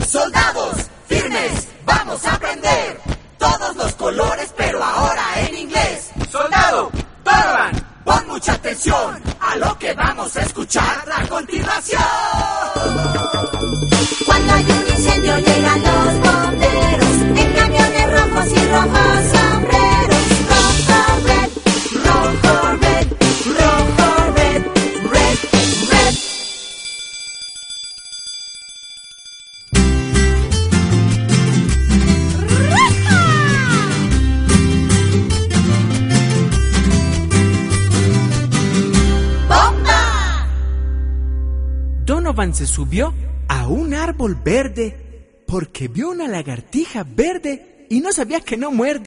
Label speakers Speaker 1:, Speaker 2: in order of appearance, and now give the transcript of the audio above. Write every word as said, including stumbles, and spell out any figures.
Speaker 1: Soldados, firmes, vamos a aprender todos los colores, pero ahora en inglés.
Speaker 2: Soldado, Donovan,
Speaker 1: pon mucha atención a lo que vamos a escuchar a continuación.
Speaker 3: Cuando hay un incendio llegan los bomberos en camiones rojos y rojos sombreros. Rojo, red, rojo, red, rojo, red, red, red. ¡Bomba!
Speaker 4: Donovan se subió a un árbol verde porque vio una lagartija verde y no sabía que no muerde.